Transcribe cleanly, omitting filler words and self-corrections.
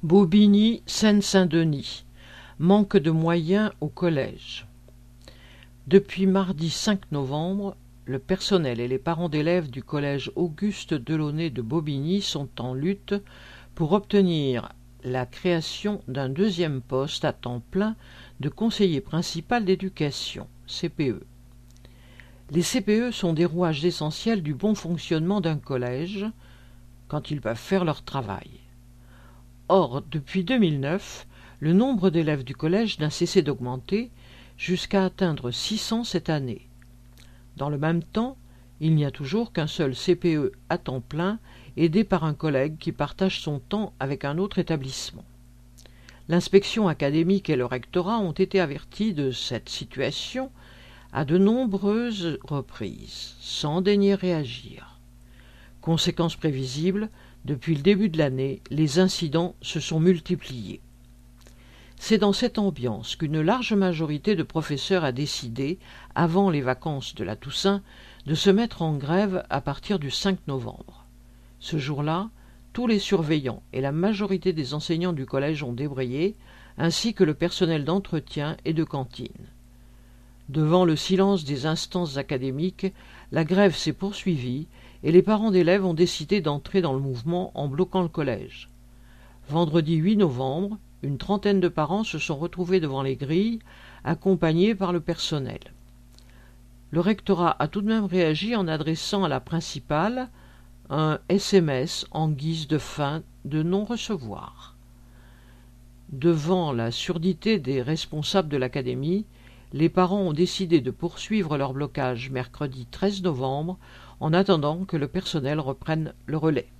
Bobigny, Seine-Saint-Denis. Manque de moyens au collège. Depuis mardi 5 novembre, le personnel et les parents d'élèves du collège Auguste Delaunay de Bobigny sont en lutte pour obtenir la création d'un deuxième poste à temps plein de conseiller principal d'éducation, CPE. Les CPE sont des rouages essentiels du bon fonctionnement d'un collège quand ils peuvent faire leur travail. Or, depuis 2009, le nombre d'élèves du collège n'a cessé d'augmenter jusqu'à atteindre 600 cette année. Dans le même temps, il n'y a toujours qu'un seul CPE à temps plein, aidé par un collègue qui partage son temps avec un autre établissement. L'inspection académique et le rectorat ont été avertis de cette situation à de nombreuses reprises, sans daigner réagir. Conséquence prévisible, depuis le début de l'année, les incidents se sont multipliés. C'est dans cette ambiance qu'une large majorité de professeurs a décidé, avant les vacances de la Toussaint, de se mettre en grève à partir du 5 novembre. Ce jour-là, tous les surveillants et la majorité des enseignants du collège ont débrayé, ainsi que le personnel d'entretien et de cantine. Devant le silence des instances académiques, la grève s'est poursuivie et les parents d'élèves ont décidé d'entrer dans le mouvement en bloquant le collège. Vendredi 8 novembre, une trentaine de parents se sont retrouvés devant les grilles, accompagnés par le personnel. Le rectorat a tout de même réagi en adressant à la principale un SMS en guise de fin de non-recevoir. Devant la surdité des responsables de l'académie, les parents ont décidé de poursuivre leur blocage mercredi 13 novembre en attendant que le personnel reprenne le relais.